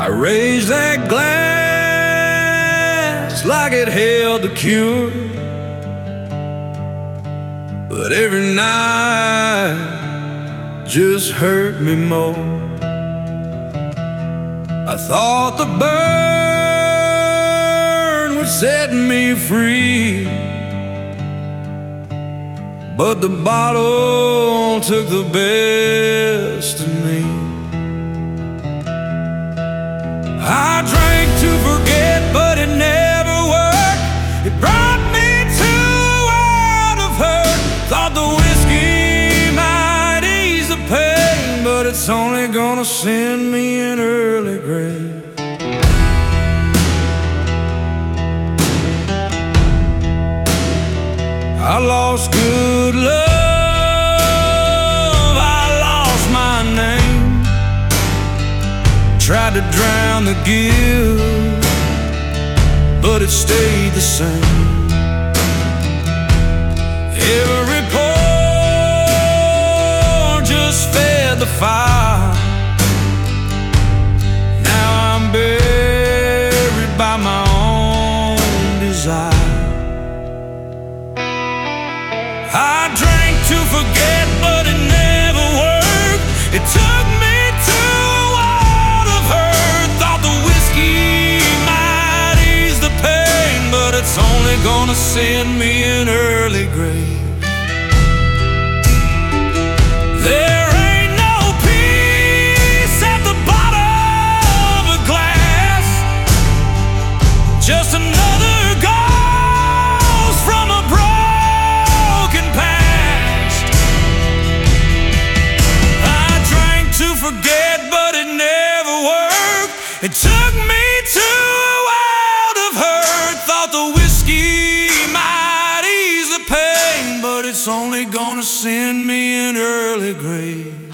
I raised that glass like it held the cure, but every night just hurt me more. I thought the burn would set me free, but the bottle took the best of me. I drank to forget, but it never worked. It brought me to a world of hurt. Thought the whiskey might ease the pain, but it's only gonna send me an early grave. I lost good love, I lost my name. Tried to drown the guilt, but it stayed the same. Every pour just fed the fire. Now I'm buried by my own desire. I drank to forget, but it never worked. It took me to a world of hurt. Thought the whiskey might ease the pain, but it's only gonna send me an early grave. There ain't no peace at the bottom of a glass, just another ghost from a broken past. I drank to forget, but it never worked. It took me to a world of hurt. Thought the whiskey might ease the pain, but it's only gonna send me an early grave.